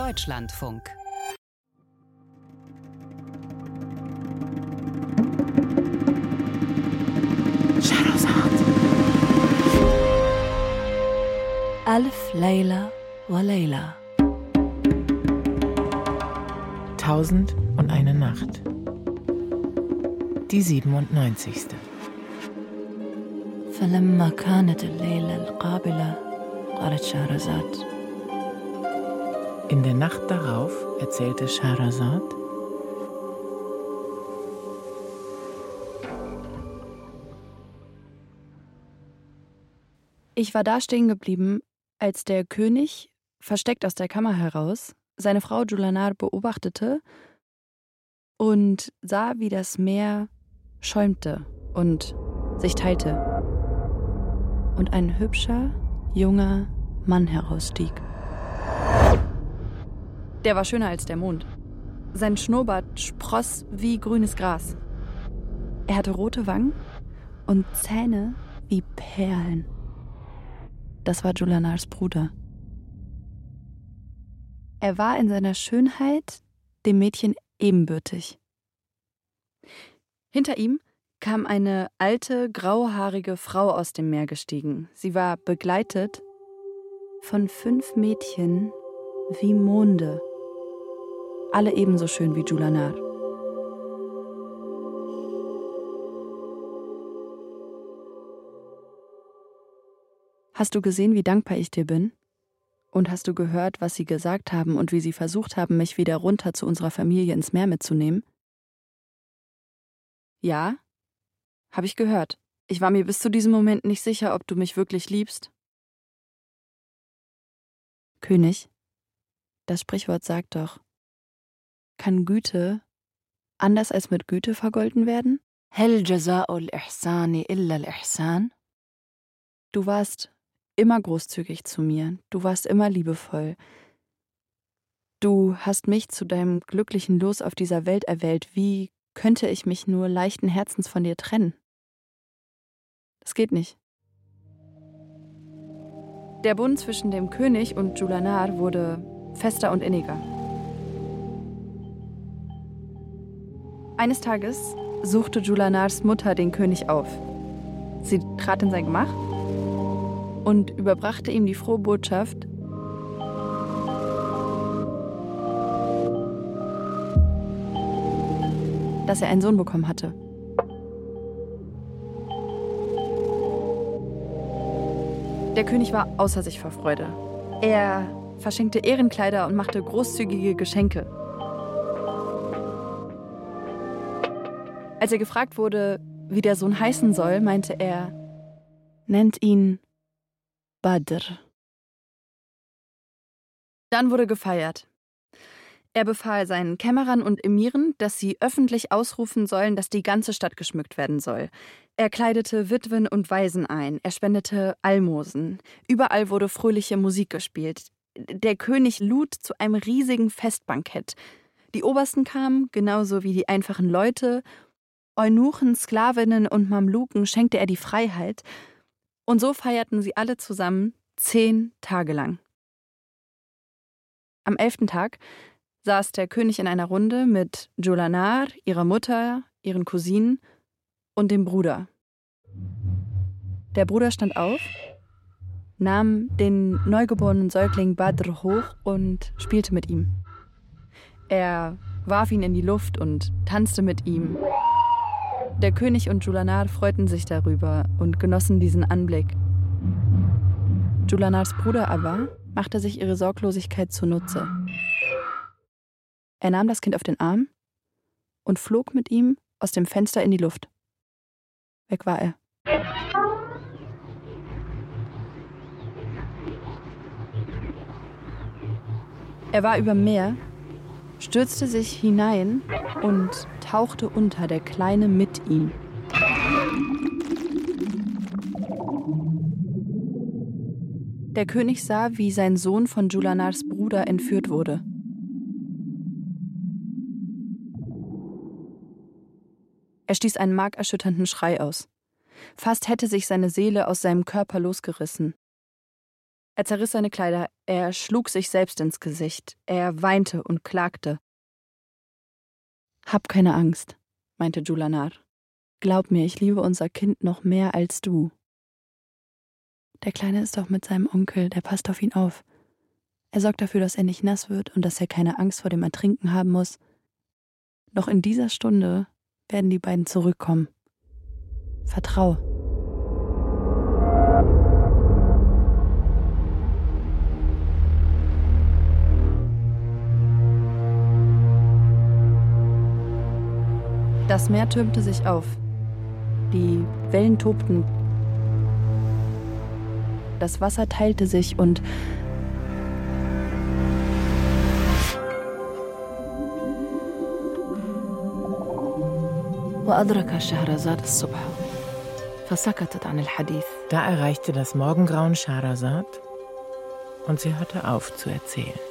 Deutschlandfunk. Scheherazade. Alf Layla wa Layla. 1001 Nacht. Die 97. فلما كانت الليلة القابلة قالت شهرزاد. In der Nacht darauf erzählte Scheherazad: Ich war da stehen geblieben, als der König, versteckt aus der Kammer heraus, seine Frau Julnar beobachtete und sah, wie das Meer schäumte und sich teilte und ein hübscher, junger Mann herausstieg. Der war schöner als der Mond. Sein Schnurrbart spross wie grünes Gras. Er hatte rote Wangen und Zähne wie Perlen. Das war Julnars Bruder. Er war in seiner Schönheit dem Mädchen ebenbürtig. Hinter ihm kam eine alte, grauhaarige Frau aus dem Meer gestiegen. Sie war begleitet von 5 Mädchen wie Monde, alle ebenso schön wie Julnar. Hast du gesehen, wie dankbar ich dir bin? Und hast du gehört, was sie gesagt haben und wie sie versucht haben, mich wieder runter zu unserer Familie ins Meer mitzunehmen? Ja, habe ich gehört. Ich war mir bis zu diesem Moment nicht sicher, ob du mich wirklich liebst. König, das Sprichwort sagt doch, kann Güte anders als mit Güte vergolten werden? هل جزاء الإحسان إلا الإحسان? Du warst immer großzügig zu mir, du warst immer liebevoll. Du hast mich zu deinem glücklichen Los auf dieser Welt erwählt. Wie könnte ich mich nur leichten Herzens von dir trennen? Das geht nicht. Der Bund zwischen dem König und Julnar wurde fester und inniger. Eines Tages suchte Julnars Mutter den König auf. Sie trat in sein Gemach und überbrachte ihm die frohe Botschaft, dass er einen Sohn bekommen hatte. Der König war außer sich vor Freude. Er verschenkte Ehrenkleider und machte großzügige Geschenke. Als er gefragt wurde, wie der Sohn heißen soll, meinte er, nennt ihn Badr. Dann wurde gefeiert. Er befahl seinen Kämmerern und Emiren, dass sie öffentlich ausrufen sollen, dass die ganze Stadt geschmückt werden soll. Er kleidete Witwen und Waisen ein, er spendete Almosen. Überall wurde fröhliche Musik gespielt. Der König lud zu einem riesigen Festbankett. Die Obersten kamen, genauso wie die einfachen Leute. Eunuchen, Sklavinnen und Mamluken schenkte er die Freiheit. Und so feierten sie alle zusammen 10 Tage lang. Am 11. Tag saß der König in einer Runde mit Julnar, ihrer Mutter, ihren Cousinen und dem Bruder. Der Bruder stand auf, nahm den neugeborenen Säugling Badr hoch und spielte mit ihm. Er warf ihn in die Luft und tanzte mit ihm. Der König und Julnar freuten sich darüber und genossen diesen Anblick. Julnars Bruder aber machte sich ihre Sorglosigkeit zunutze. Er nahm das Kind auf den Arm und flog mit ihm aus dem Fenster in die Luft. Weg war er. Er war über Meer, stürzte sich hinein und tauchte unter, der Kleine mit ihm. Der König sah, wie sein Sohn von Julnars Bruder entführt wurde. Er stieß einen markerschütternden Schrei aus. Fast hätte sich seine Seele aus seinem Körper losgerissen. Er zerriss seine Kleider, er schlug sich selbst ins Gesicht, er weinte und klagte. »Hab keine Angst«, meinte Julanar. »Glaub mir, ich liebe unser Kind noch mehr als du.« »Der Kleine ist doch mit seinem Onkel, der passt auf ihn auf. Er sorgt dafür, dass er nicht nass wird und dass er keine Angst vor dem Ertrinken haben muss. Noch in dieser Stunde werden die beiden zurückkommen. Vertrau.« Das Meer türmte sich auf. Die Wellen tobten. Das Wasser teilte sich und Da erreichte das Morgengrauen Schahrazad und sie hörte auf zu erzählen.